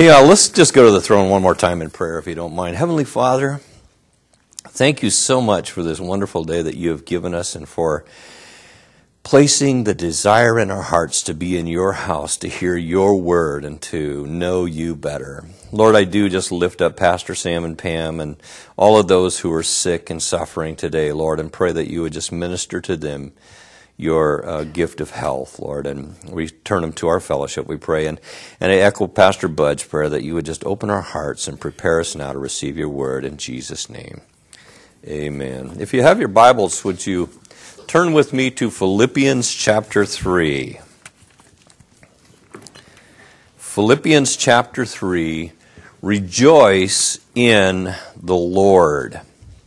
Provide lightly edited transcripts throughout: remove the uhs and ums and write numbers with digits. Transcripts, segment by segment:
Let's just go to the throne one more time in prayer, if you don't mind. Heavenly Father, thank you so much for this wonderful day that you have given us and for placing the desire in our hearts to be in your house, to hear your word and to know you better. Lord, I do just lift up Pastor Sam and Pam and all of those who are sick and suffering today, Lord, and pray that you would just minister to them your gift of health, Lord, and we turn them to our fellowship, we pray. And I echo Pastor Bud's prayer that you would just open our hearts and prepare us now to receive your word in Jesus' name. Amen. If you have your Bibles, would you turn with me to Philippians chapter 3. Philippians chapter 3, rejoice in the Lord.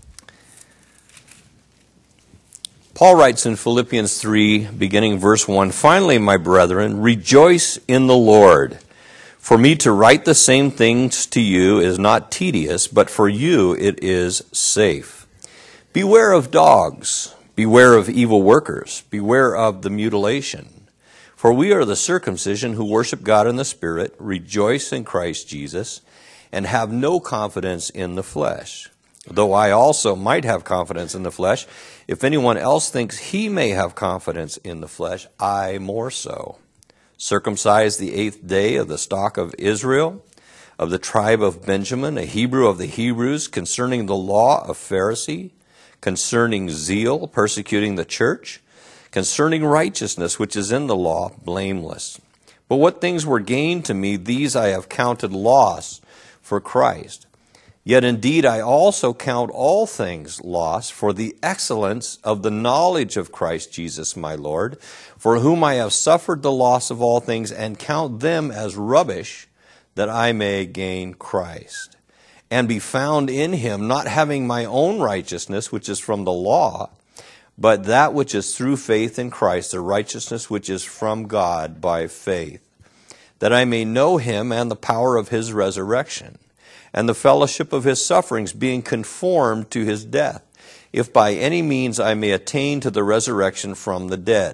Paul writes in Philippians 3, beginning verse 1, "Finally, my brethren, rejoice in the Lord. For me to write the same things to you is not tedious, but for you it is safe. Beware of dogs, beware of evil workers, beware of the mutilation. For we are the circumcision who worship God in the Spirit, rejoice in Christ Jesus, and have no confidence in the flesh. Though I also might have confidence in the flesh, if anyone else thinks he may have confidence in the flesh, I more so. Circumcised the 8th day of the stock of Israel, of the tribe of Benjamin, a Hebrew of the Hebrews, concerning the law of Pharisee, concerning zeal, persecuting the church, concerning righteousness which is in the law, blameless. But what things were gained to me, these I have counted loss for Christ. Yet indeed I also count all things loss for the excellence of the knowledge of Christ Jesus my Lord, for whom I have suffered the loss of all things, and count them as rubbish, that I may gain Christ, and be found in him, not having my own righteousness, which is from the law, but that which is through faith in Christ, the righteousness which is from God by faith, that I may know him and the power of his resurrection, and the fellowship of his sufferings, being conformed to his death, if by any means I may attain to the resurrection from the dead.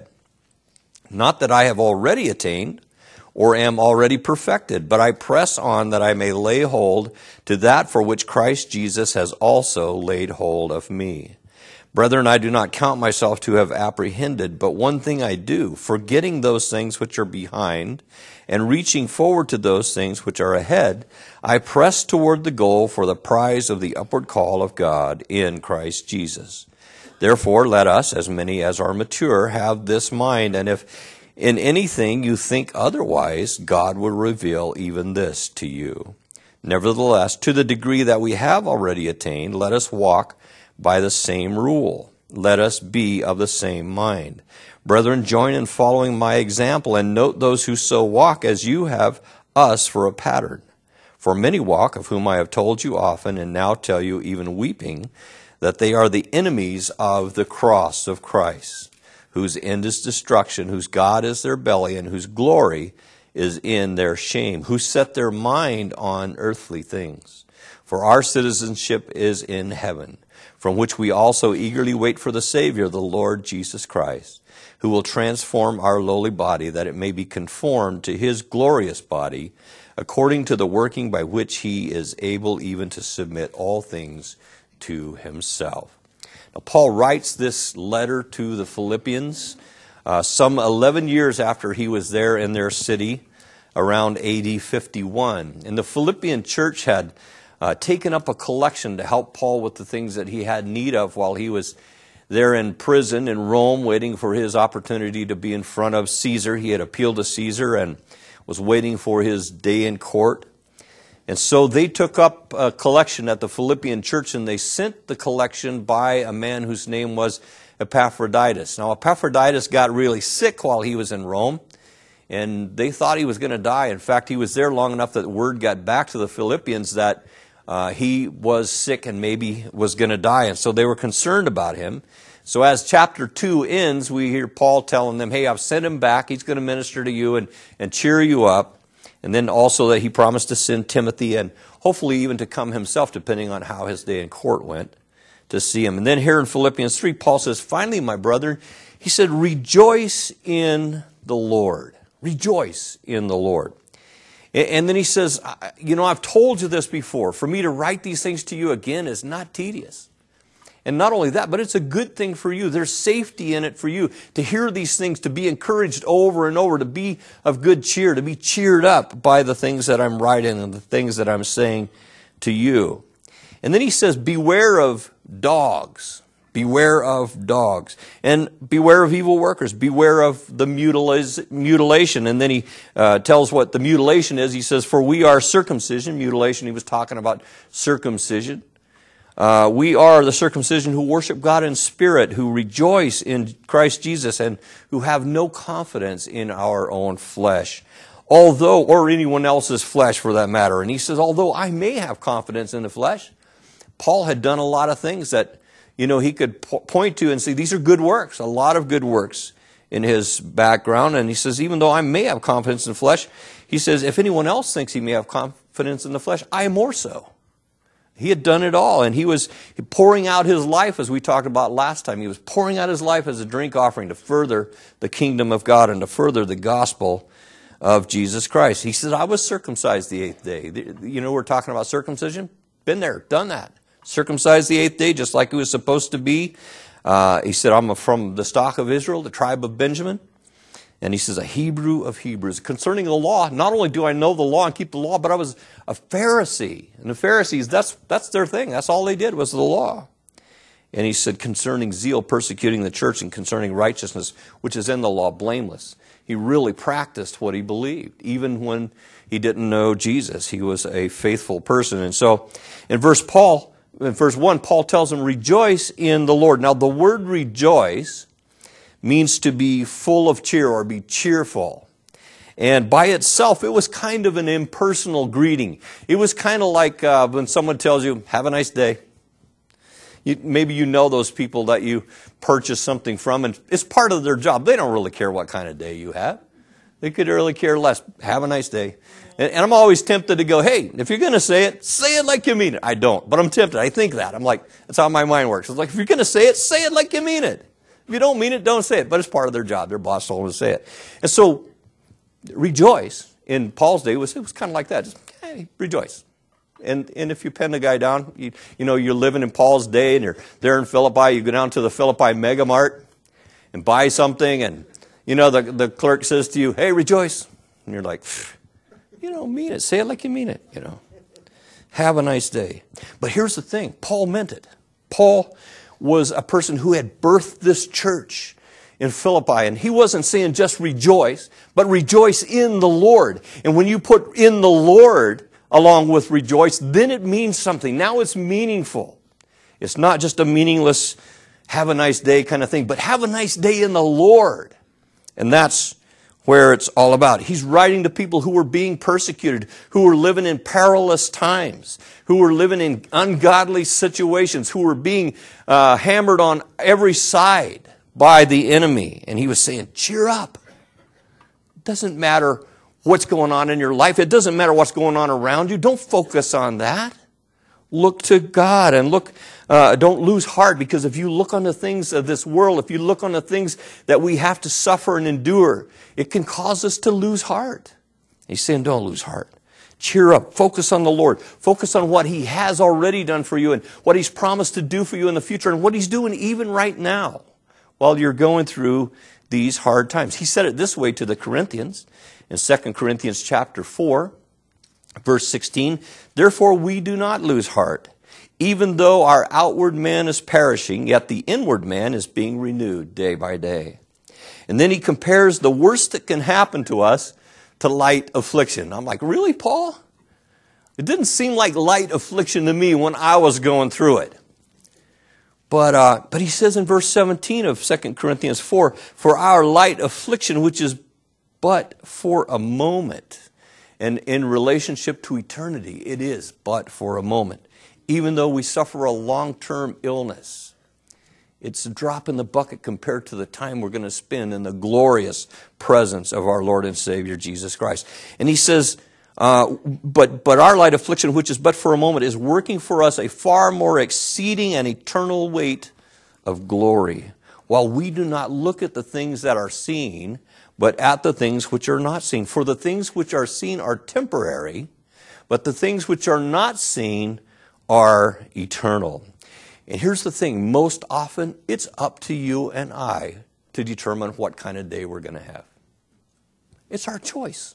Not that I have already attained, or am already perfected, but I press on that I may lay hold to that for which Christ Jesus has also laid hold of me. Brethren, I do not count myself to have apprehended, but one thing I do, forgetting those things which are behind, and reaching forward to those things which are ahead, I press toward the goal for the prize of the upward call of God in Christ Jesus. Therefore, let us, as many as are mature, have this mind, and if in anything you think otherwise, God will reveal even this to you. Nevertheless, to the degree that we have already attained, let us walk by the same rule. Let us be of the same mind. Brethren, join in following my example, and note those who so walk as you have us for a pattern. For many walk, of whom I have told you often, and now tell you even weeping, that they are the enemies of the cross of Christ, whose end is destruction, whose God is their belly, and whose glory is in their shame, who set their mind on earthly things. For our citizenship is in heaven, from which we also eagerly wait for the Savior, the Lord Jesus Christ, who will transform our lowly body, that it may be conformed to his glorious body, according to the working by which he is able even to submit all things to himself. Now, Paul writes this letter to the Philippians some 11 years after he was there in their city, around AD 51. And the Philippian church had taken up a collection to help Paul with the things that he had need of while he was there in prison in Rome, waiting for his opportunity to be in front of Caesar. He had appealed to Caesar and was waiting for his day in court. And so they took up a collection at the Philippian church, and they sent the collection by a man whose name was Epaphroditus. Now, Epaphroditus got really sick while he was in Rome, and they thought he was going to die. In fact, he was there long enough that word got back to the Philippians that he was sick and maybe was going to die, and so they were concerned about him. So as chapter 2 ends, we hear Paul telling them, hey, I've sent him back. He's going to minister to you and cheer you up. And then also that he promised to send Timothy and hopefully even to come himself, depending on how his day in court went, to see him. And then here in Philippians 3, Paul says, finally, my brother, he said, rejoice in the Lord. Rejoice in the Lord. And then he says, I've told you this before. For me to write these things to you again is not tedious. And not only that, but it's a good thing for you. There's safety in it for you to hear these things, to be encouraged over and over, to be of good cheer, to be cheered up by the things that I'm writing and the things that I'm saying to you. And then he says, beware of dogs. Beware of dogs. And beware of evil workers. Beware of the mutilation. And then he tells what the mutilation is. He says, for we are circumcision. Mutilation, he was talking about circumcision. We are the circumcision who worship God in spirit, who rejoice in Christ Jesus, and who have no confidence in our own flesh. Although, or anyone else's flesh for that matter. And he says, although I may have confidence in the flesh, Paul had done a lot of things that, he could point to and say, these are good works, a lot of good works in his background. And he says, even though I may have confidence in the flesh, he says, if anyone else thinks he may have confidence in the flesh, I more so. He had done it all, and he was pouring out his life, as we talked about last time. He was pouring out his life as a drink offering to further the kingdom of God and to further the gospel of Jesus Christ. He said, I was circumcised the 8th day. We're talking about circumcision. Been there, done that. Circumcised the 8th day, just like it was supposed to be. He said, I'm from the stock of Israel, the tribe of Benjamin. And he says, a Hebrew of Hebrews. Concerning the law, not only do I know the law and keep the law, but I was a Pharisee. And the Pharisees, that's their thing. That's all they did was the law. And he said, concerning zeal, persecuting the church, and concerning righteousness, which is in the law, blameless. He really practiced what he believed. Even when he didn't know Jesus, he was a faithful person. And so in verse 1, Paul tells him, rejoice in the Lord. Now the word rejoice means to be full of cheer or be cheerful. And by itself, it was kind of an impersonal greeting. It was kind of like when someone tells you, have a nice day. Maybe you know those people that you purchase something from, and it's part of their job. They don't really care what kind of day you have. They could really care less. Have a nice day. And I'm always tempted to go, hey, if you're going to say it like you mean it. I don't, but I'm tempted. I think that. I'm like, that's how my mind works. It's like, if you're going to say it like you mean it. If you don't mean it, don't say it. But it's part of their job. Their boss told them to say it. And so, rejoice in Paul's day it was kind of like that. Just, hey, rejoice. And if you pen the guy down, you're living in Paul's day and you're there in Philippi, you go down to the Philippi Mega Mart and buy something, and the clerk says to you, hey, rejoice. And you're like, mean it. Say it like you mean it, Have a nice day. But here's the thing. Paul meant it. Paul was a person who had birthed this church in Philippi. And he wasn't saying just rejoice, but rejoice in the Lord. And when you put in the Lord along with rejoice, then it means something. Now it's meaningful. It's not just a meaningless have a nice day kind of thing, but have a nice day in the Lord. And that's where it's all about. He's writing to people who were being persecuted, who were living in perilous times, who were living in ungodly situations, who were being hammered on every side by the enemy. And he was saying, cheer up. It doesn't matter what's going on in your life. It doesn't matter what's going on around you. Don't focus on that. Look to God and don't lose heart, because if you look on the things of this world, if you look on the things that we have to suffer and endure, it can cause us to lose heart. He's saying, don't lose heart. Cheer up. Focus on the Lord. Focus on what He has already done for you and what He's promised to do for you in the future and what He's doing even right now while you're going through these hard times. He said it this way to the Corinthians in 2 Corinthians chapter 4. Verse 16, therefore we do not lose heart. Even though our outward man is perishing, yet the inward man is being renewed day by day. And then he compares the worst that can happen to us to light affliction. I'm like, really, Paul? It didn't seem like light affliction to me when I was going through it. But he says in verse 17 of 2 Corinthians 4, for our light affliction, which is but for a moment, and in relationship to eternity, it is but for a moment. Even though we suffer a long-term illness, it's a drop in the bucket compared to the time we're going to spend in the glorious presence of our Lord and Savior, Jesus Christ. And he says, but our light affliction, which is but for a moment, is working for us a far more exceeding and eternal weight of glory. While we do not look at the things that are seen, but at the things which are not seen. For the things which are seen are temporary, but the things which are not seen are eternal. And here's the thing, most often it's up to you and I to determine what kind of day we're going to have. It's our choice.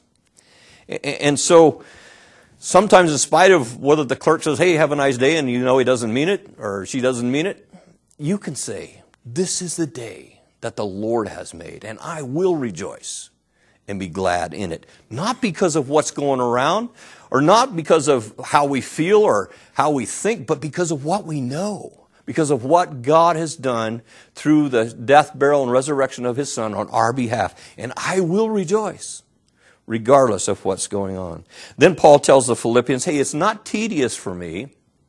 And so sometimes in spite of whether the clerk says, hey, have a nice day, and you know he doesn't mean it or she doesn't mean it, you can say, this is the day that the Lord has made, and I will rejoice and be glad in it. Not because of what's going around, or not because of how we feel or how we think, but because of what we know, because of what God has done through the death, burial, and resurrection of His Son on our behalf. And I will rejoice, regardless of what's going on. Then Paul tells the Philippians, hey, it's not tedious for me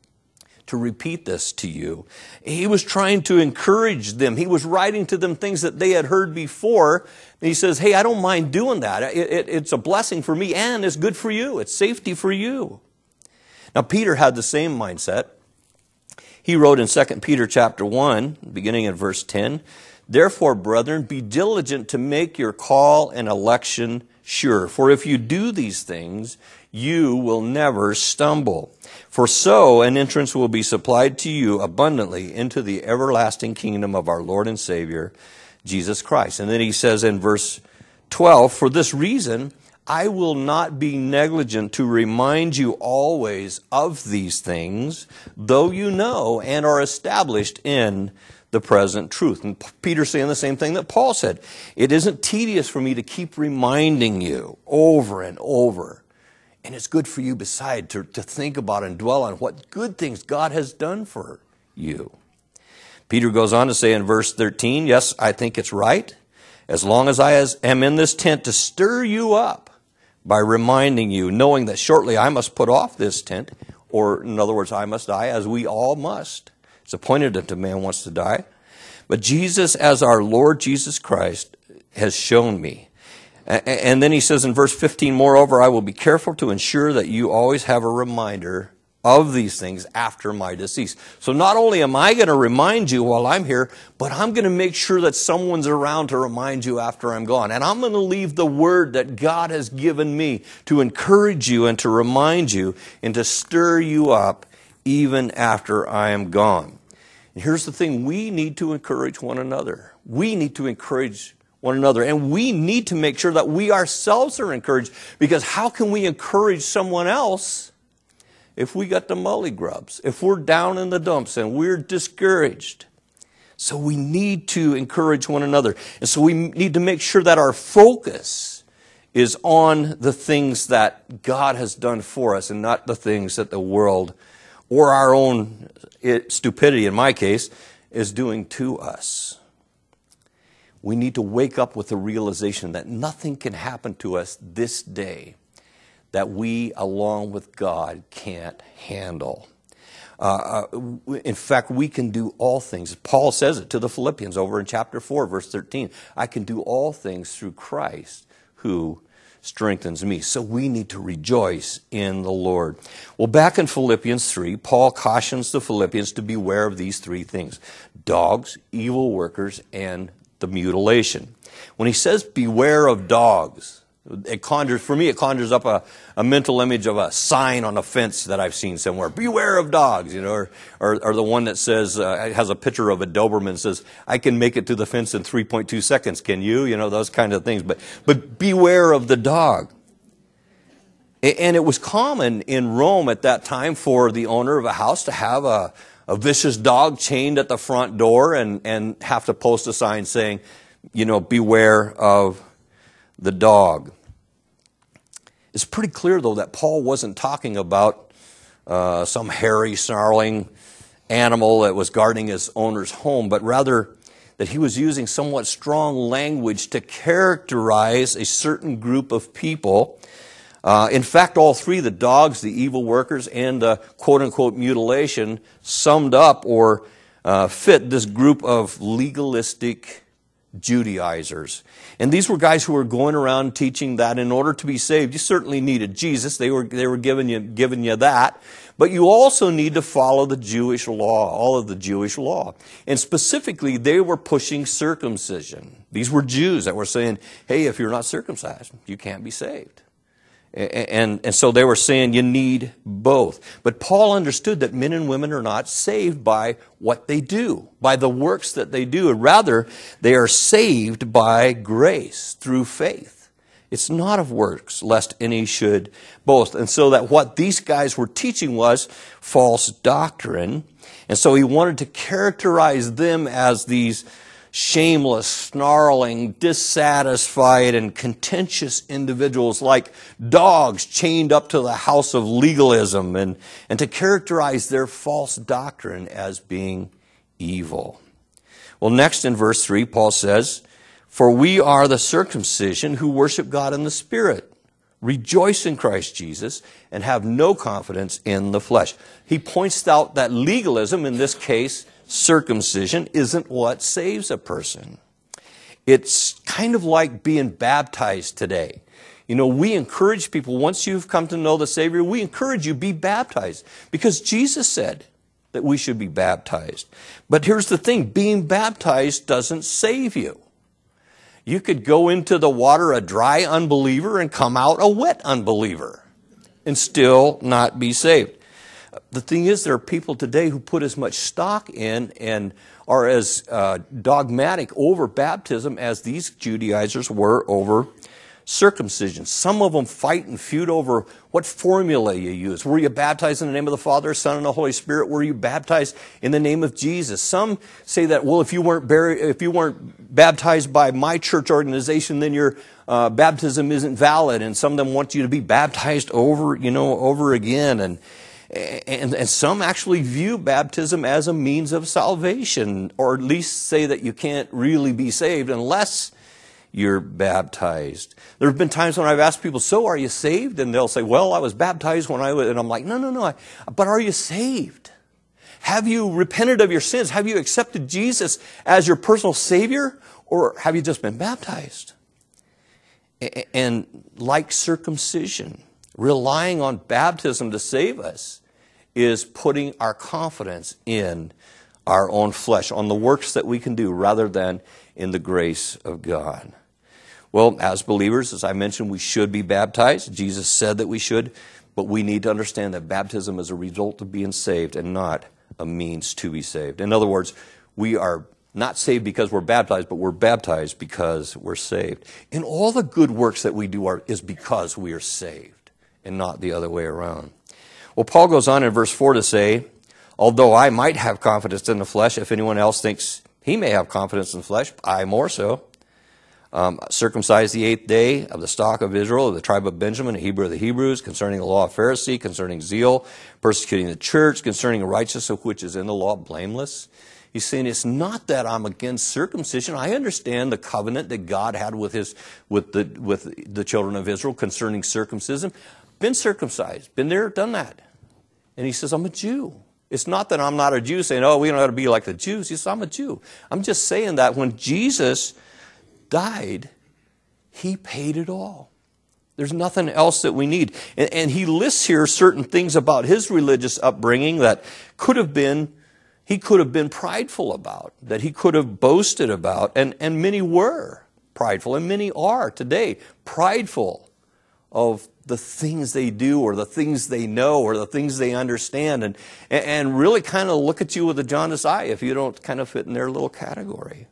to repeat this to you. He was trying to encourage them. He was writing to them things that they had heard before. And he says, hey, I don't mind doing that. It's a blessing for me, and it's good for you. It's safety for you. Now, Peter had the same mindset. He wrote in 2 Peter chapter 1, beginning in verse 10, therefore, brethren, be diligent to make your call and election sure. For if you do these things, you will never stumble. For so an entrance will be supplied to you abundantly into the everlasting kingdom of our Lord and Savior, Jesus Christ. And then he says in verse 12, for this reason, I will not be negligent to remind you always of these things, though you know and are established in the present truth. And Peter's saying the same thing that Paul said. It isn't tedious for me to keep reminding you over and over. And it's good for you beside to think about and dwell on what good things God has done for you. Peter goes on to say in verse 13, yes, I think it's right, as long as I am in this tent, to stir you up by reminding you, knowing that shortly I must put off this tent, or in other words, I must die, as we all must. It's appointed that a man wants to die. But Jesus, as our Lord Jesus Christ, has shown me. And then he says in verse 15, moreover, I will be careful to ensure that you always have a reminder of these things after my decease. So not only am I going to remind you while I'm here, but I'm going to make sure that someone's around to remind you after I'm gone. And I'm going to leave the word that God has given me to encourage you and to remind you and to stir you up even after I am gone. And here's the thing, we need to encourage one another. We need to encourage one another. And we need to make sure that we ourselves are encouraged, because how can we encourage someone else if we got the mully grubs, if we're down in the dumps and we're discouraged? So we need to encourage one another. And so we need to make sure that our focus is on the things that God has done for us and not the things that the world or our own stupidity, in my case, is doing to us. We need to wake up with the realization that nothing can happen to us this day that we, along with God, can't handle. In fact, we can do all things. Paul says it to the Philippians over in chapter 4, verse 13. I can do all things through Christ who strengthens me. So we need to rejoice in the Lord. Well, back in Philippians 3, Paul cautions the Philippians to beware of these three things: dogs, evil workers, and the mutilation. When he says beware of dogs, it conjures up a mental image of a sign on a fence that I've seen somewhere. Beware of dogs, or the one that says, has a picture of a Doberman, says, I can make it to the fence in 3.2 seconds. Can you? Those kind of things. But beware of the dog. And it was common in Rome at that time for the owner of a house to have a vicious dog chained at the front door and have to post a sign saying, beware of the dog. It's pretty clear, though, that Paul wasn't talking about some hairy, snarling animal that was guarding his owner's home, but rather that he was using somewhat strong language to characterize a certain group of people. In fact, all three, the dogs, the evil workers, and the quote-unquote mutilation, summed up or fit this group of legalistic Judaizers. And these were guys who were going around teaching that in order to be saved, you certainly needed Jesus. They were giving you that. But you also need to follow the Jewish law, all of the Jewish law. And specifically, they were pushing circumcision. These were Jews that were saying, hey, if you're not circumcised, you can't be saved. And so they were saying you need both. But Paul understood that men and women are not saved by what they do, by the works that they do. Rather, they are saved by grace through faith. It's not of works, lest any should boast. And so that what these guys were teaching was false doctrine. And so he wanted to characterize them as these shameless, snarling, dissatisfied, and contentious individuals like dogs chained up to the house of legalism, and to characterize their false doctrine as being evil. Well, next in verse 3, Paul says, "For we are the circumcision who worship God in the Spirit, rejoice in Christ Jesus, and have no confidence in the flesh." He points out that legalism, in this case, circumcision, isn't what saves a person. It's kind of like being baptized today. You know, we encourage people, once you've come to know the Savior, we encourage you, be baptized. Because Jesus said that we should be baptized. But here's the thing, being baptized doesn't save you. You could go into the water a dry unbeliever and come out a wet unbeliever and still not be saved. The thing is, there are people today who put as much stock in and are as dogmatic over baptism as these Judaizers were over circumcision. Some of them fight and feud over what formula you use. Were you baptized in the name of the Father, Son, and the Holy Spirit? Were you baptized in the name of Jesus? Some say that, well, if you weren't baptized by my church organization, then your baptism isn't valid. And some of them want you to be baptized over again. And some actually view baptism as a means of salvation, or at least say that you can't really be saved unless you're baptized. There have been times when I've asked people, so are you saved? And they'll say, well, I was baptized when I was, and I'm like, no, but are you saved? Have you repented of your sins? Have you accepted Jesus as your personal Savior? Or have you just been baptized? And like circumcision, relying on baptism to save us is putting our confidence in our own flesh, on the works that we can do, rather than in the grace of God. Well, as believers, as I mentioned, we should be baptized. Jesus said that we should, but we need to understand that baptism is a result of being saved and not a means to be saved. In other words, we are not saved because we're baptized, but we're baptized because we're saved. And all the good works that we do is because we are saved, and not the other way around. Well, Paul goes on in verse 4 to say, although I might have confidence in the flesh, if anyone else thinks he may have confidence in the flesh, I more so. Circumcised the 8th day, of the stock of Israel, of the tribe of Benjamin, a Hebrew of the Hebrews, concerning the law of Pharisee, concerning zeal, persecuting the church, concerning righteousness which is in the law, blameless. He's saying it's not that I'm against circumcision. I understand the covenant that God had with the children of Israel concerning circumcision. Been circumcised, been there, done that. And he says, I'm a Jew. It's not that I'm not a Jew saying, oh, we don't have to be like the Jews. He says, I'm a Jew. I'm just saying that when Jesus died, he paid it all. There's nothing else that we need. And he lists here certain things about his religious upbringing that he could have been prideful about, that he could have boasted about, and many were prideful, and many are today prideful of the things they do, or the things they know, or the things they understand, and really kind of look at you with a jaundiced eye if you don't kind of fit in their little category.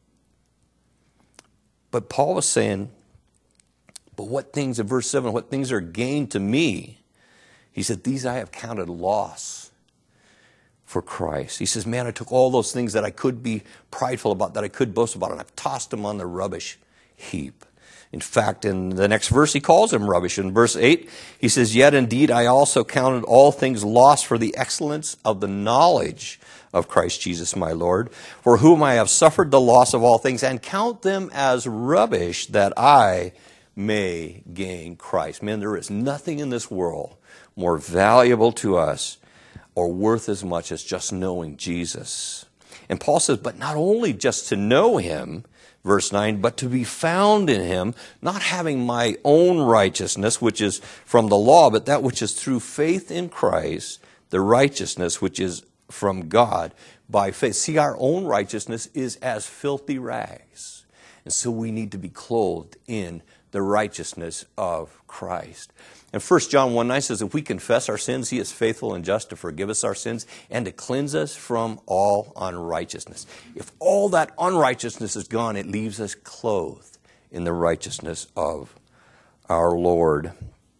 But Paul was saying, but what things, in verse 7, what things are gained to me? He said, these I have counted loss for Christ. He says, man, I took all those things that I could be prideful about, that I could boast about, and I've tossed them on the rubbish heap. In fact, in the next verse, he calls them rubbish. In verse 8, he says, yet indeed I also counted all things lost for the excellence of the knowledge of Christ Jesus my Lord, for whom I have suffered the loss of all things, and count them as rubbish, that I may gain Christ. Man, there is nothing in this world more valuable to us or worth as much as just knowing Jesus. And Paul says, but not only just to know him, verse 9, but to be found in him, not having my own righteousness, which is from the law, but that which is through faith in Christ, the righteousness which is from God by faith. See, our own righteousness is as filthy rags. And so we need to be clothed in the righteousness of Christ. And 1 John 1:9 says, if we confess our sins, he is faithful and just to forgive us our sins and to cleanse us from all unrighteousness. If all that unrighteousness is gone, it leaves us clothed in the righteousness of our Lord.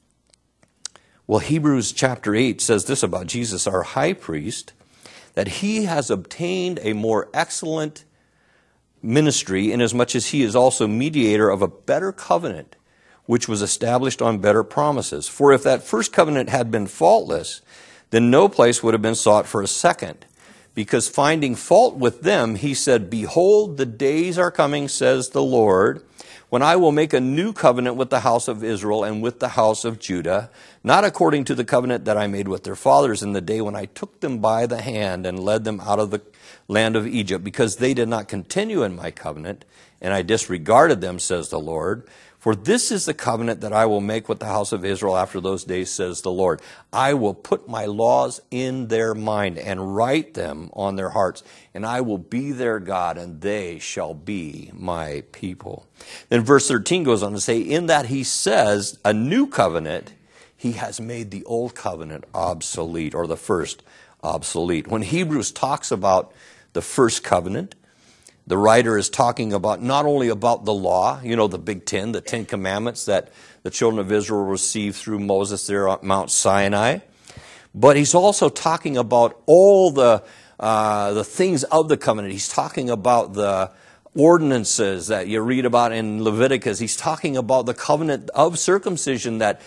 Well, Hebrews chapter 8 says this about Jesus, our high priest, that he has obtained a more excellent ministry inasmuch as he is also mediator of a better covenant, which was established on better promises. For if that first covenant had been faultless, then no place would have been sought for a second. Because finding fault with them, he said, behold, the days are coming, says the Lord, when I will make a new covenant with the house of Israel and with the house of Judah, not according to the covenant that I made with their fathers in the day when I took them by the hand and led them out of the land of Egypt, because they did not continue in my covenant, and I disregarded them, says the Lord. For this is the covenant that I will make with the house of Israel after those days, says the Lord. I will put my laws in their mind and write them on their hearts, and I will be their God, and they shall be my people. Then verse 13 goes on to say, in that he says a new covenant, he has made the old covenant obsolete, or the first obsolete. When Hebrews talks about the first covenant, the writer is talking about not only about the law, the Big Ten, the Ten Commandments that the children of Israel received through Moses there at Mount Sinai, but he's also talking about all the things of the covenant. He's talking about the ordinances that you read about in Leviticus. He's talking about the covenant of circumcision that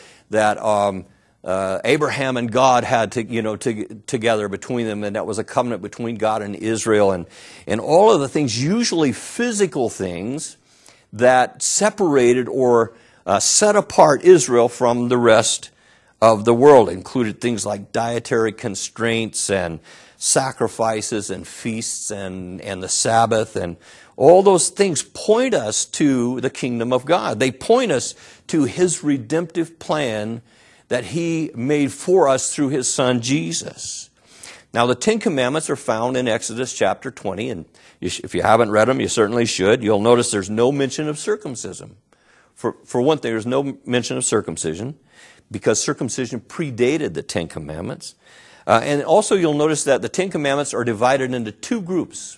Abraham and God had together between them, and that was a covenant between God and Israel, and all of the things, usually physical things, that separated or set apart Israel from the rest of the world. It included things like dietary constraints and sacrifices and feasts and the Sabbath, and all those things point us to the kingdom of God. They point us to his redemptive plan that he made for us through his son Jesus. Now, the Ten Commandments are found in Exodus chapter 20, and if you haven't read them, you certainly should. You'll notice there's no mention of circumcision. For one thing, there's no mention of circumcision because circumcision predated the Ten Commandments. And also you'll notice that the Ten Commandments are divided into two groups.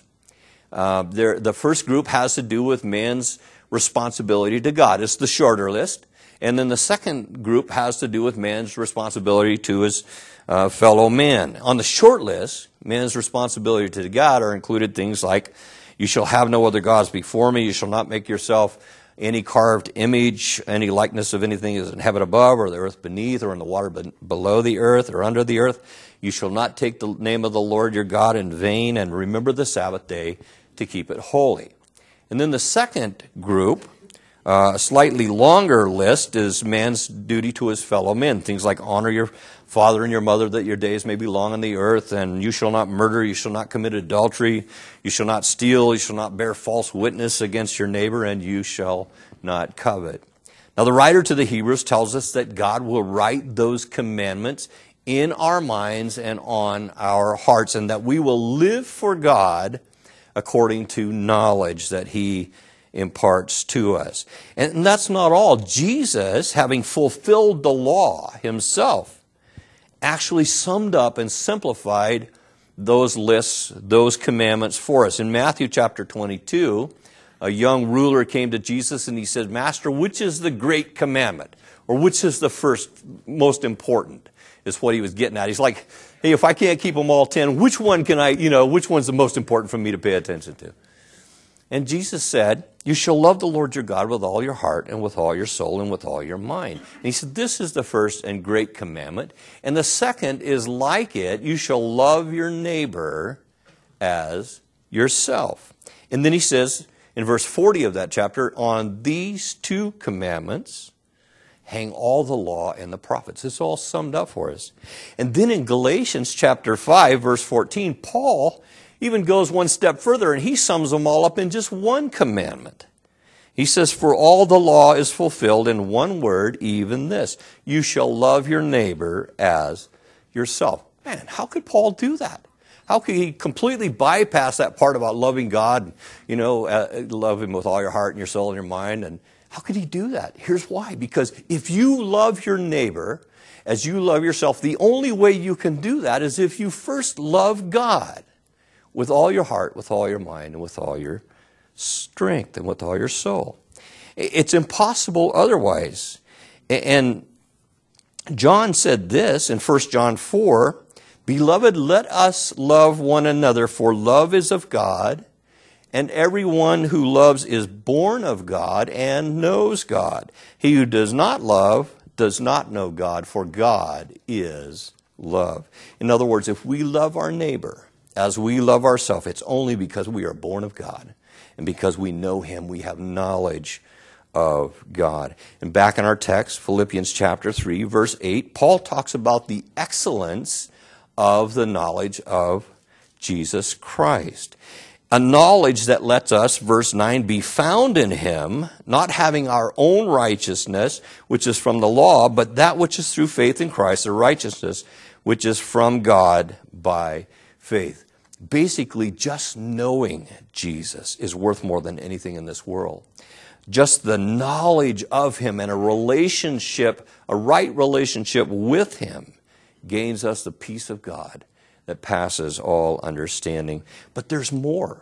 The first group has to do with man's responsibility to God. It's the shorter list. And then the second group has to do with man's responsibility to his fellow man. On the short list, man's responsibility to God are included things like, you shall have no other gods before me, you shall not make yourself any carved image, any likeness of anything that is in heaven above, or the earth beneath, or in the water below the earth, or under the earth. You shall not take the name of the Lord your God in vain, and remember the Sabbath day to keep it holy. And then the second group, a slightly longer list, is man's duty to his fellow men. Things like honor your father and your mother that your days may be long on the earth, and you shall not murder, you shall not commit adultery, you shall not steal, you shall not bear false witness against your neighbor, and you shall not covet. Now the writer to the Hebrews tells us that God will write those commandments in our minds and on our hearts, and that we will live for God according to knowledge that he imparts to us. And that's not all. Jesus, having fulfilled the law himself, actually summed up and simplified those lists, those commandments for us. In Matthew chapter 22, a young ruler came to Jesus and he said, Master, which is the great commandment? Or which is the first, most important? Is what he was getting at. He's like, hey, if I can't keep them all 10, which one can I, which one's the most important for me to pay attention to? And Jesus said, you shall love the Lord your God with all your heart and with all your soul and with all your mind. And he said, this is the first and great commandment. And the second is like it, you shall love your neighbor as yourself. And then he says in verse 40 of that chapter, on these two commandments hang all the law and the prophets. It's all summed up for us. And then in Galatians chapter 5, verse 14, Paul even goes one step further, and he sums them all up in just one commandment. He says, for all the law is fulfilled in one word, even this: you shall love your neighbor as yourself. Man, how could Paul do that? How could he completely bypass that part about loving God, love him with all your heart and your soul and your mind? And how could he do that? Here's why. Because if you love your neighbor as you love yourself, the only way you can do that is if you first love God with all your heart, with all your mind, and with all your strength, and with all your soul. It's impossible otherwise. And John said this in 1 John 4, beloved, let us love one another, for love is of God, and everyone who loves is born of God and knows God. He who does not love does not know God, for God is love. In other words, if we love our neighbor as we love ourselves, it's only because we are born of God. And because we know him, we have knowledge of God. And back in our text, Philippians chapter 3, verse 8, Paul talks about the excellence of the knowledge of Jesus Christ. A knowledge that lets us, verse 9, be found in him, not having our own righteousness, which is from the law, but that which is through faith in Christ, the righteousness which is from God by faith. Basically, just knowing Jesus is worth more than anything in this world. Just the knowledge of him and a relationship, a right relationship with him, gains us the peace of God that passes all understanding. But there's more.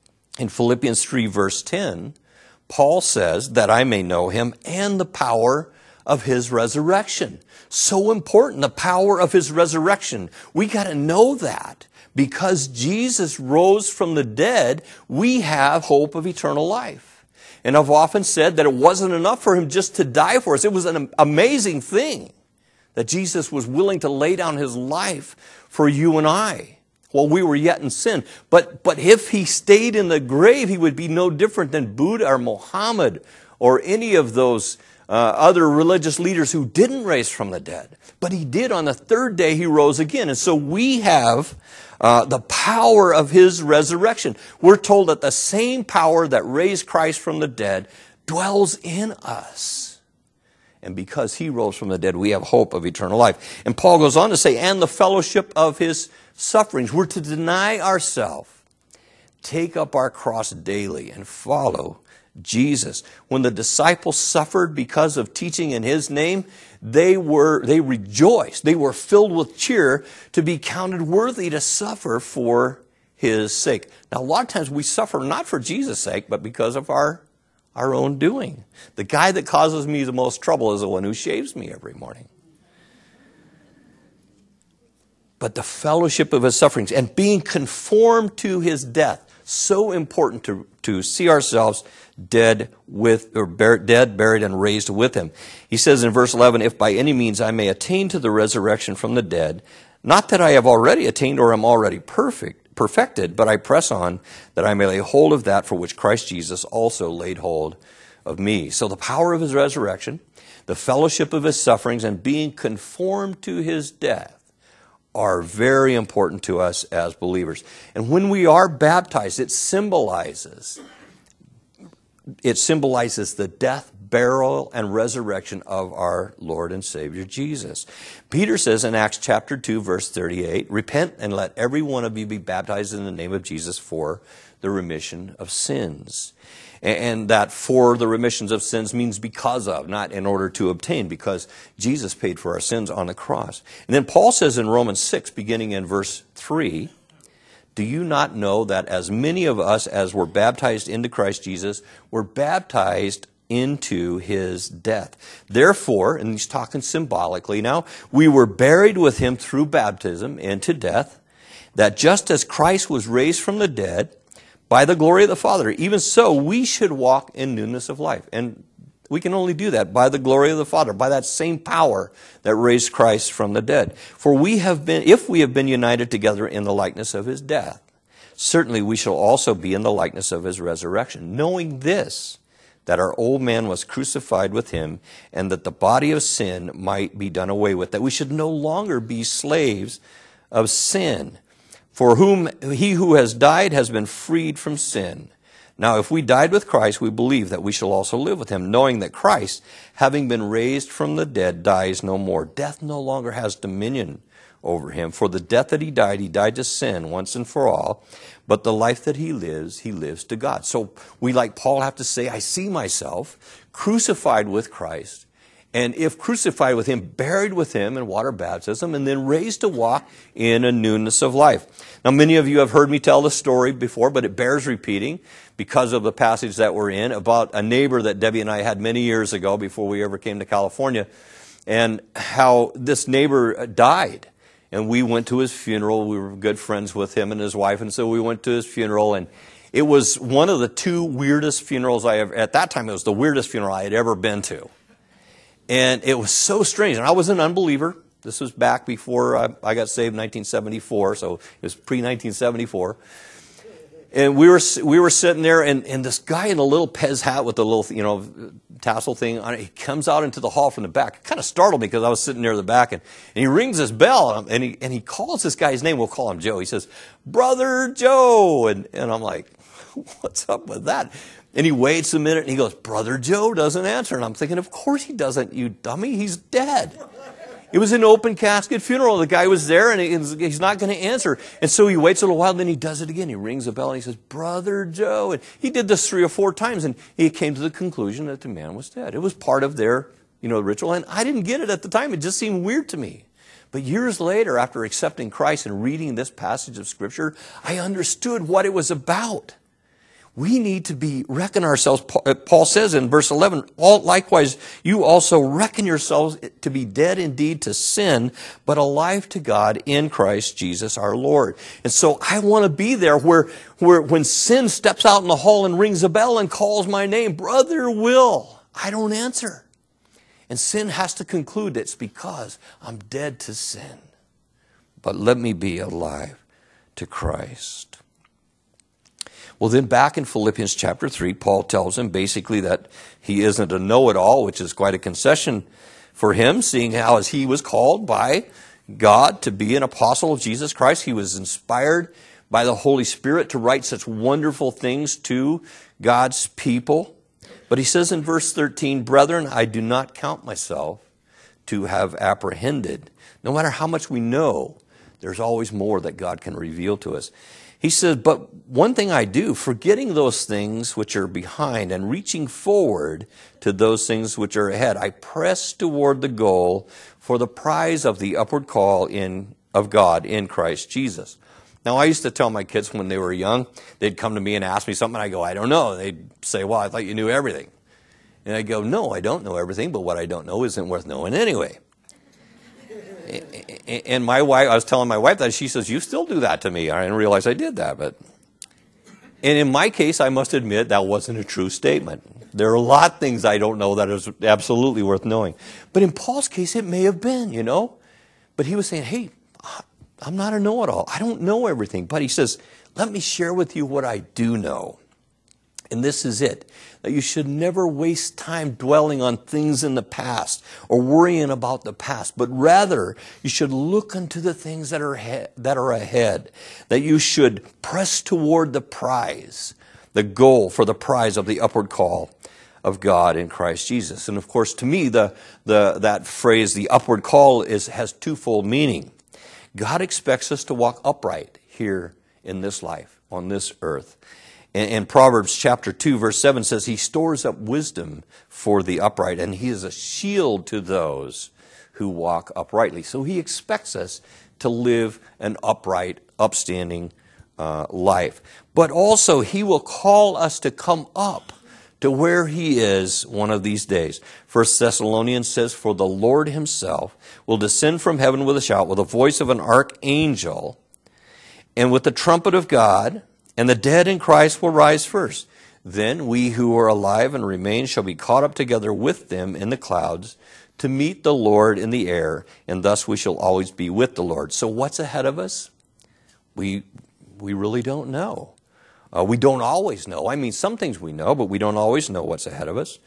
In Philippians 3, verse 10, Paul says that I may know him and the power of his resurrection. So important, the power of his resurrection. We got to know that. Because Jesus rose from the dead, we have hope of eternal life. And I've often said that it wasn't enough for him just to die for us. It was an amazing thing that Jesus was willing to lay down his life for you and I while we were yet in sin. But if he stayed in the grave, he would be no different than Buddha or Muhammad or any of those other religious leaders who didn't raise from the dead. But he did. On the third day, he rose again. And so we have the power of his resurrection. We're told that the same power that raised Christ from the dead dwells in us. And because he rose from the dead, we have hope of eternal life. And Paul goes on to say, and the fellowship of his sufferings. We're to deny ourselves, take up our cross daily, and follow Jesus. When the disciples suffered because of teaching in his name, they rejoiced. They were filled with cheer to be counted worthy to suffer for his sake. Now, a lot of times we suffer not for Jesus' sake, but because of our own doing. The guy that causes me the most trouble is the one who shaves me every morning. But the fellowship of his sufferings and being conformed to his death. So important to see ourselves dead, buried, and raised with him. He says in verse 11, if by any means I may attain to the resurrection from the dead, not that I have already attained or am already perfected, but I press on that I may lay hold of that for which Christ Jesus also laid hold of me. So the power of his resurrection, the fellowship of his sufferings, and being conformed to his death are very important to us as believers. And when we are baptized, it symbolizes the death, burial, and resurrection of our Lord and Savior Jesus. Peter says in Acts chapter 2, verse 38, repent and let every one of you be baptized in the name of Jesus for the remission of sins. And that for the remissions of sins means because of, not in order to obtain, because Jesus paid for our sins on the cross. And then Paul says in Romans 6, beginning in verse 3, do you not know that as many of us as were baptized into Christ Jesus were baptized into his death? Therefore, and he's talking symbolically now, we were buried with him through baptism into death, that just as Christ was raised from the dead by the glory of the Father, even so we should walk in newness of life. And we can only do that by the glory of the Father, by that same power that raised Christ from the dead. For if we have been united together in the likeness of his death, certainly we shall also be in the likeness of his resurrection, knowing this, that our old man was crucified with him, and that the body of sin might be done away with, that we should no longer be slaves of sin. For whom he who has died has been freed from sin. Now, if we died with Christ, we believe that we shall also live with him, knowing that Christ, having been raised from the dead, dies no more. Death no longer has dominion over him. For the death that he died to sin once and for all. But the life that he lives to God. So we, like Paul, have to say, I see myself crucified with Christ. And if crucified with him, buried with him in water baptism, and then raised to walk in a newness of life. Now, many of you have heard me tell the story before, but it bears repeating because of the passage that we're in about a neighbor that Debbie and I had many years ago before we ever came to California, and how this neighbor died. And we went to his funeral. We were good friends with him and his wife, and so we went to his funeral, and it was one of the two weirdest funerals at that time, it was the weirdest funeral I had ever been to. And it was so strange. And I was an unbeliever. This was back before I got saved in 1974, so it was pre-1974. And we were sitting there, and this guy in a little Pez hat with a little, tassel thing on it, he comes out into the hall from the back. It kind of startled me because I was sitting near the back, and he rings his bell, and he calls this guy's name. We'll call him Joe. He says, "Brother Joe," and I'm like, what's up with that? And he waits a minute, and he goes, "Brother Joe doesn't answer." And I'm thinking, of course he doesn't, you dummy. He's dead. It was an open casket funeral. The guy was there, and he's not going to answer. And so he waits a little while, and then he does it again. He rings a bell, and he says, "Brother Joe." And he did this 3 or 4 times, and he came to the conclusion that the man was dead. It was part of their, ritual, and I didn't get it at the time. It just seemed weird to me. But years later, after accepting Christ and reading this passage of Scripture, I understood what it was about. We need to reckon ourselves, Paul says in verse 11, likewise, you also reckon yourselves to be dead indeed to sin, but alive to God in Christ Jesus our Lord. And so I want to be there where when sin steps out in the hall and rings a bell and calls my name, "Brother Will," I don't answer. And sin has to conclude it's because I'm dead to sin. But let me be alive to Christ. Well, then back in Philippians chapter 3, Paul tells him basically that he isn't a know-it-all, which is quite a concession for him, seeing how as he was called by God to be an apostle of Jesus Christ. He was inspired by the Holy Spirit to write such wonderful things to God's people. But he says in verse 13, "Brethren, I do not count myself to have apprehended." No matter how much we know, there's always more that God can reveal to us. He says, "But one thing I do, forgetting those things which are behind and reaching forward to those things which are ahead, I press toward the goal for the prize of the upward call of God in Christ Jesus." Now, I used to tell my kids when they were young, they'd come to me and ask me something, and I go, "I don't know." They'd say, "Well, I thought you knew everything." And I go, "No, I don't know everything, but what I don't know isn't worth knowing anyway." And my wife, I was telling my wife that, she says, "You still do that to me." I didn't realize I did that. And in my case, I must admit that wasn't a true statement. There are a lot of things I don't know that is absolutely worth knowing. But in Paul's case, it may have been, But he was saying, hey, I'm not a know-it-all. I don't know everything. But he says, let me share with you what I do know. And this is it, that you should never waste time dwelling on things in the past or worrying about the past, but rather you should look unto the things that are ahead, that you should press toward the prize, the goal for the prize of the upward call of God in Christ Jesus. And of course, to me, that phrase, the upward call, has twofold meaning. God expects us to walk upright here in this life, on this earth. And Proverbs chapter 2, verse 7 says, he stores up wisdom for the upright, and he is a shield to those who walk uprightly. So he expects us to live an upright, upstanding life. But also, he will call us to come up to where he is one of these days. 1 Thessalonians says, for the Lord himself will descend from heaven with a shout, with the voice of an archangel, and with the trumpet of God, and the dead in Christ will rise first. Then we who are alive and remain shall be caught up together with them in the clouds to meet the Lord in the air, and thus we shall always be with the Lord. So what's ahead of us? We really don't know. We don't always know. I mean, some things we know, but we don't always know what's ahead of us.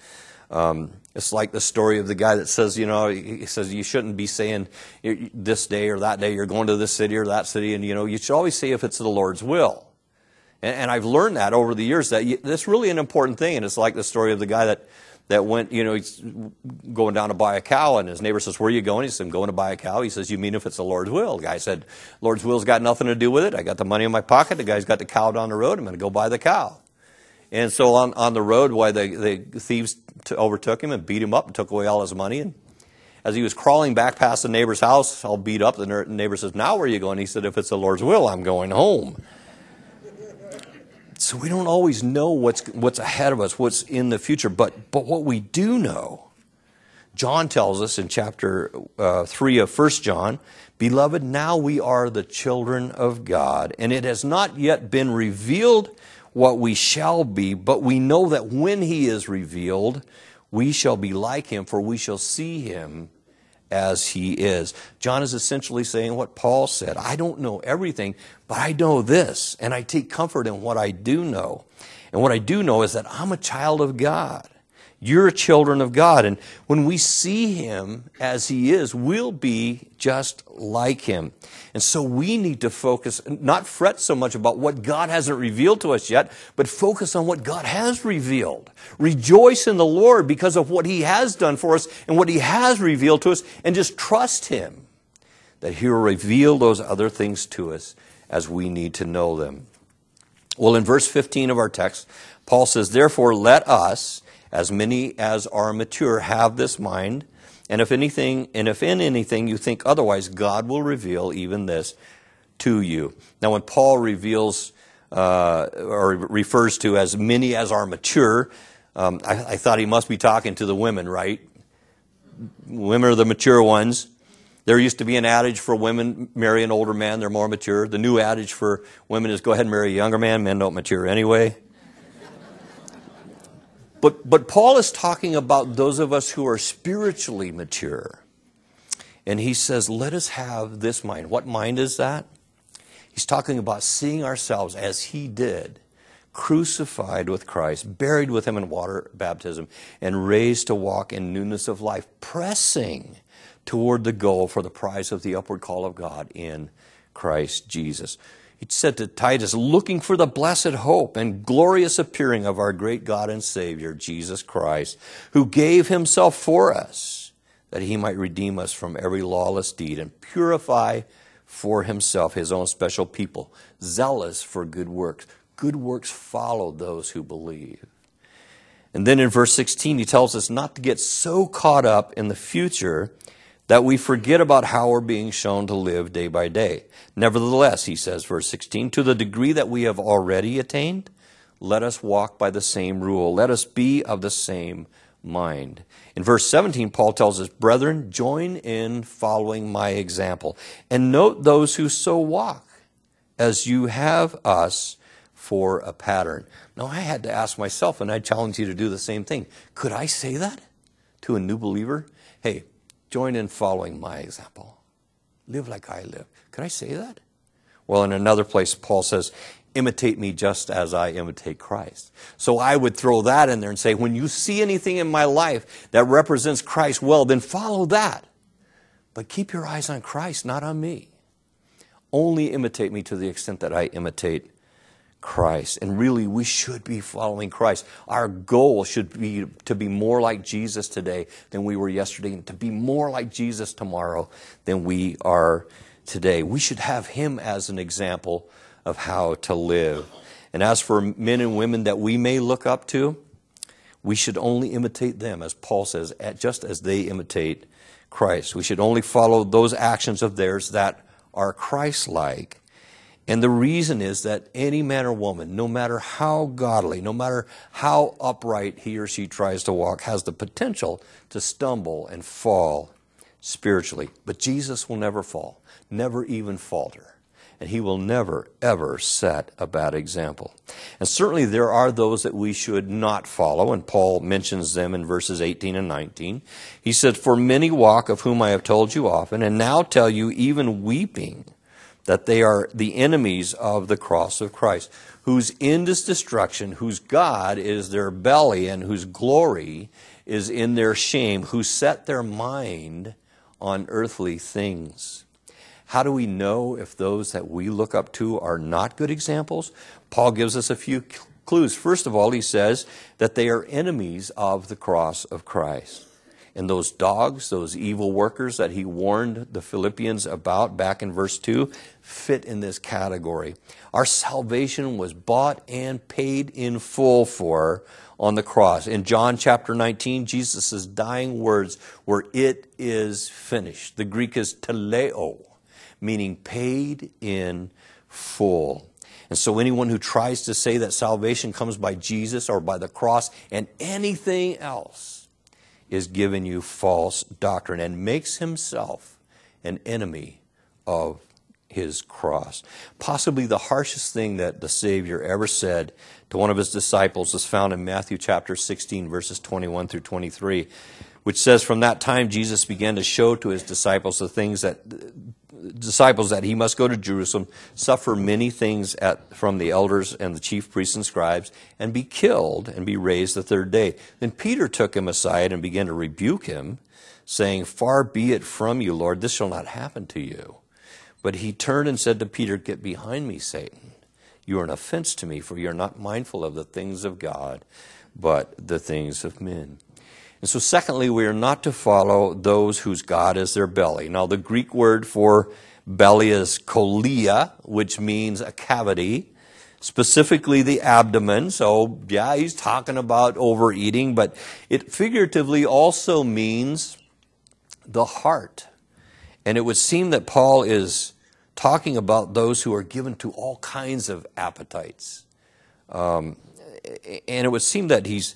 It's like the story of the guy that says, he says you shouldn't be saying this day or that day you're going to this city or that city, and you should always say if it's the Lord's will. And I've learned that over the years that that's really an important thing. And it's like the story of the guy that went, he's going down to buy a cow, and his neighbor says, "Where are you going?" He said, "I'm going to buy a cow." He says, "You mean if it's the Lord's will?" The guy said, "Lord's will's got nothing to do with it. I got the money in my pocket. The guy's got the cow down the road. I'm going to go buy the cow." And so on the road, why the thieves overtook him and beat him up and took away all his money. And as he was crawling back past the neighbor's house, all beat up, the neighbor says, "Now where are you going?" He said, "If it's the Lord's will, I'm going home." So we don't always know what's ahead of us, what's in the future. But what we do know, John tells us in chapter 3 of 1 John, "Beloved, now we are the children of God, and it has not yet been revealed what we shall be, but we know that when he is revealed, we shall be like him, for we shall see him as he is." John is essentially saying what Paul said. I don't know everything, but I know this, and I take comfort in what I do know. And what I do know is that I'm a child of God. You're children of God. And when we see him as he is, we'll be just like him. And so we need to focus, not fret so much about what God hasn't revealed to us yet, but focus on what God has revealed. Rejoice in the Lord because of what he has done for us and what he has revealed to us, and just trust him that he will reveal those other things to us as we need to know them. Well, in verse 15 of our text, Paul says, "Therefore let us, as many as are mature, have this mind, and if in anything you think otherwise, God will reveal even this to you." Now, when Paul reveals or refers to as many as are mature, I thought he must be talking to the women, right? Women are the mature ones. There used to be an adage for women, marry an older man, they're more mature. The new adage for women is go ahead and marry a younger man, men don't mature anyway. But Paul is talking about those of us who are spiritually mature. And he says, let us have this mind. What mind is that? He's talking about seeing ourselves as he did, crucified with Christ, buried with him in water baptism, and raised to walk in newness of life, pressing toward the goal for the prize of the upward call of God in Christ Jesus. He said to Titus, looking for the blessed hope and glorious appearing of our great God and Savior, Jesus Christ, who gave himself for us, that he might redeem us from every lawless deed and purify for himself his own special people, zealous for good works. Good works follow those who believe. And then in verse 16, he tells us not to get so caught up in the future that we forget about how we're being shown to live day by day. Nevertheless, he says, verse 16, to the degree that we have already attained, let us walk by the same rule. Let us be of the same mind. In verse 17, Paul tells us, brethren, join in following my example, and note those who so walk, as you have us for a pattern. Now, I had to ask myself, and I challenge you to do the same thing. Could I say that to a new believer? Hey, join in following my example. Live like I live. Could I say that? Well, in another place, Paul says, imitate me just as I imitate Christ. So I would throw that in there and say, when you see anything in my life that represents Christ, well, then follow that. But keep your eyes on Christ, not on me. Only imitate me to the extent that I imitate Christ. And really, we should be following Christ. Our goal should be to be more like Jesus today than we were yesterday, and to be more like Jesus tomorrow than we are today. We should have him as an example of how to live. And as for men and women that we may look up to, we should only imitate them, as Paul says, just as they imitate Christ. We should only follow those actions of theirs that are Christ-like. And the reason is that any man or woman, no matter how godly, no matter how upright he or she tries to walk, has the potential to stumble and fall spiritually. But Jesus will never fall, never even falter. And he will never, ever set a bad example. And certainly there are those that we should not follow, and Paul mentions them in verses 18 and 19. He said, for many walk, of whom I have told you often, and now tell you even weeping, that they are the enemies of the cross of Christ, whose end is destruction, whose God is their belly, and whose glory is in their shame, who set their mind on earthly things. How do we know if those that we look up to are not good examples? Paul gives us a few clues. First of all, he says that they are enemies of the cross of Christ. And those dogs, those evil workers that he warned the Philippians about back in verse 2, fit in this category. Our salvation was bought and paid in full for on the cross. In John chapter 19, Jesus' dying words were, "It is finished." The Greek is teleo, meaning paid in full. And so anyone who tries to say that salvation comes by Jesus or by the cross and anything else is giving you false doctrine and makes himself an enemy of his cross. Possibly the harshest thing that the Savior ever said to one of his disciples is found in Matthew chapter 16, verses 21 through 23, which says, "From that time Jesus began to show to his disciples that he must go to Jerusalem, suffer many things from the elders and the chief priests and scribes, and be killed and be raised the third day." Then Peter took him aside and began to rebuke him, saying, "Far be it from you, Lord, this shall not happen to you." But he turned and said to Peter, "Get behind me, Satan. You are an offense to me, for you are not mindful of the things of God, but the things of men." And so secondly, we are not to follow those whose God is their belly. Now the Greek word for belly is kolia, which means a cavity, specifically the abdomen. So yeah, he's talking about overeating, but it figuratively also means the heart. And it would seem that Paul is talking about those who are given to all kinds of appetites. And it would seem that he's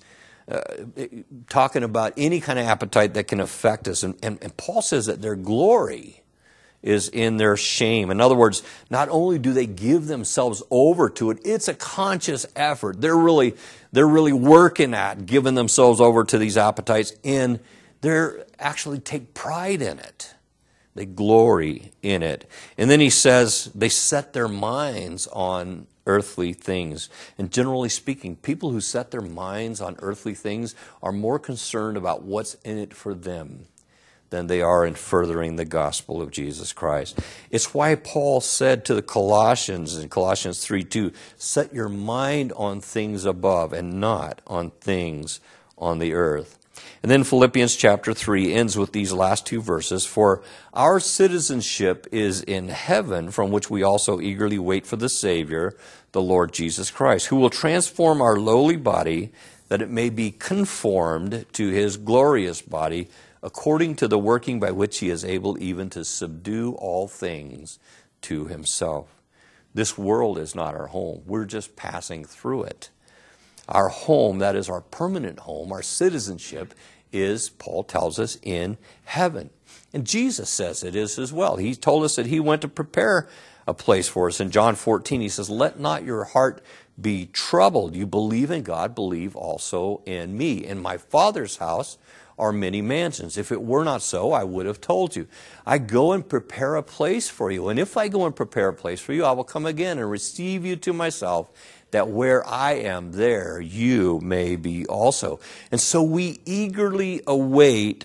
talking about any kind of appetite that can affect us. And Paul says that their glory is in their shame. In other words, not only do they give themselves over to it, it's a conscious effort. They're really working at giving themselves over to these appetites, and they actually take pride in it. They glory in it. And then he says they set their minds on earthly things. And generally speaking, people who set their minds on earthly things are more concerned about what's in it for them than they are in furthering the gospel of Jesus Christ. It's why Paul said to the Colossians in Colossians 3:2, "Set your mind on things above and not on things on the earth." And then Philippians chapter 3 ends with these last two verses, "For our citizenship is in heaven, from which we also eagerly wait for the Savior, the Lord Jesus Christ, who will transform our lowly body, that it may be conformed to his glorious body, according to the working by which he is able even to subdue all things to himself." This world is not our home. We're just passing through it. Our home, that is our permanent home, our citizenship, is, Paul tells us, in heaven. And Jesus says it is as well. He told us that he went to prepare a place for us. In John 14, he says, "Let not your heart be troubled. You believe in God, believe also in me. In my Father's house are many mansions. If it were not so, I would have told you. I go and prepare a place for you. And if I go and prepare a place for you, I will come again and receive you to myself, that where I am, there you may be also." And so we eagerly wait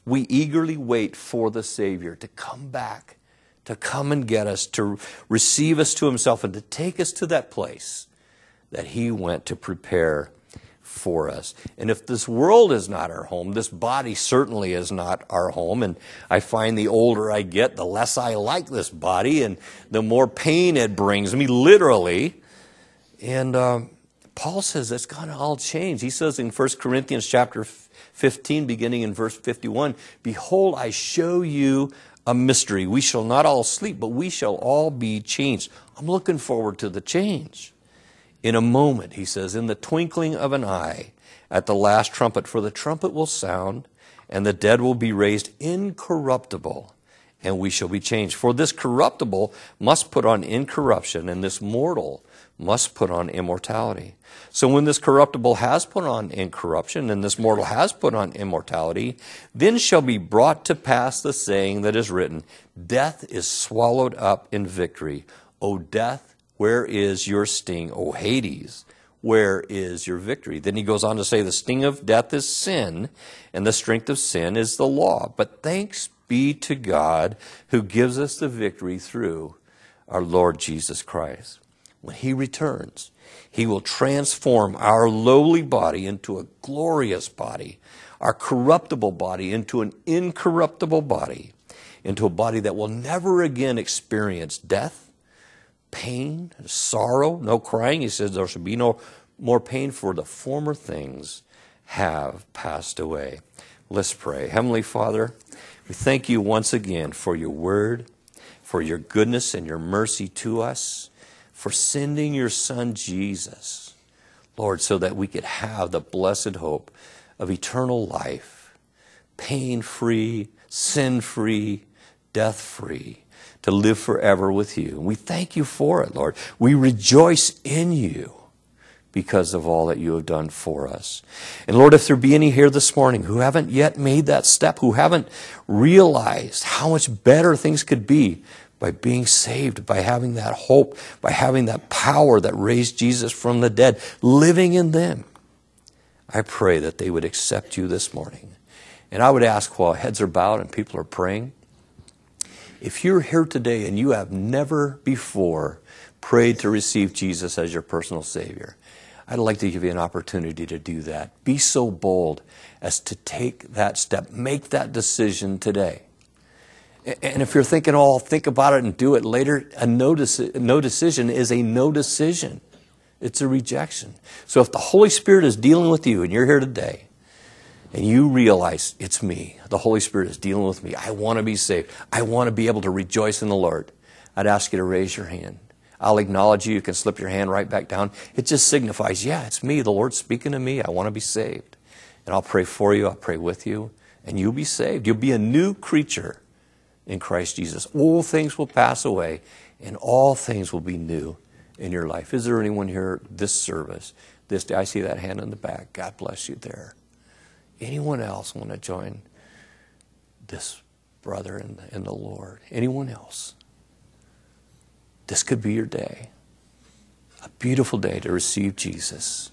for the Savior to come back, to come and get us, to receive us to himself, and to take us to that place that he went to prepare for us. And if this world is not our home, this body certainly is not our home. And I find the older I get, the less I like this body, and the more pain it brings me, literally. And Paul says it's going to all change. He says in 1 Corinthians chapter 15, beginning in verse 51, "Behold, I show you a mystery. We shall not all sleep, but we shall all be changed." I'm looking forward to the change. "In a moment," he says, "in the twinkling of an eye, at the last trumpet, for the trumpet will sound, and the dead will be raised incorruptible, and we shall be changed. For this corruptible must put on incorruption, and this mortal must put on immortality. So when this corruptible has put on incorruption, and this mortal has put on immortality, then shall be brought to pass the saying that is written, Death is swallowed up in victory. O death, where is your sting? O Hades, where is your victory? Then he goes on to say, the sting of death is sin, and the strength of sin is the law. But thanks be to God who gives us the victory through our Lord Jesus Christ. When he returns, he will transform our lowly body into a glorious body, our corruptible body into an incorruptible body, into a body that will never again experience death, pain, sorrow, no crying. He says there should be no more pain, for the former things have passed away. Let's pray. Heavenly Father, we thank you once again for your word, for your goodness and your mercy to us, for sending your Son Jesus, Lord, so that we could have the blessed hope of eternal life, pain-free, sin-free, death-free, to live forever with you. And we thank you for it, Lord. We rejoice in you because of all that you have done for us. And Lord, if there be any here this morning who haven't yet made that step, who haven't realized how much better things could be by being saved, by having that hope, by having that power that raised Jesus from the dead, living in them, I pray that they would accept you this morning. And I would ask, while heads are bowed and people are praying, if you're here today and you have never before prayed to receive Jesus as your personal Savior, I'd like to give you an opportunity to do that. Be so bold as to take that step. Make that decision today. And if you're thinking, oh, I'll think about it and do it later, a no decision is a no decision. It's a rejection. So if the Holy Spirit is dealing with you and you're here today, and you realize, it's me, the Holy Spirit is dealing with me, I want to be saved, I want to be able to rejoice in the Lord, I'd ask you to raise your hand. I'll acknowledge you. You can slip your hand right back down. It just signifies, yeah, it's me, the Lord's speaking to me, I want to be saved. And I'll pray for you, I'll pray with you, and you'll be saved. You'll be a new creature in Christ Jesus. All things will pass away, and all things will be new in your life. Is there anyone here this service, this day? I see that hand in the back. God bless you there. Anyone else want to join this brother in the Lord? Anyone else? This could be your day. A beautiful day to receive Jesus.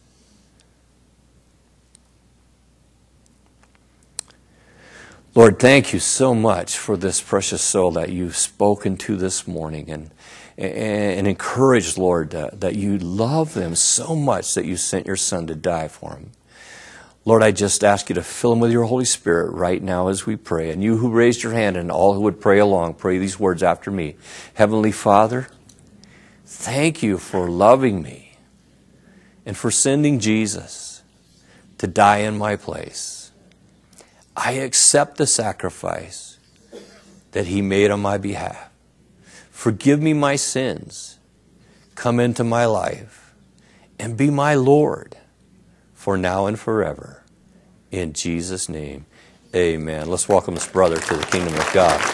Lord, thank you so much for this precious soul that you've spoken to this morning and encouraged, Lord, that you love them so much that you sent your Son to die for them. Lord, I just ask you to fill them with your Holy Spirit right now as we pray. And you who raised your hand and all who would pray along, pray these words after me. Heavenly Father, thank you for loving me and for sending Jesus to die in my place. I accept the sacrifice that he made on my behalf. Forgive me my sins. Come into my life and be my Lord for now and forever. In Jesus' name, amen. Let's welcome this brother to the kingdom of God.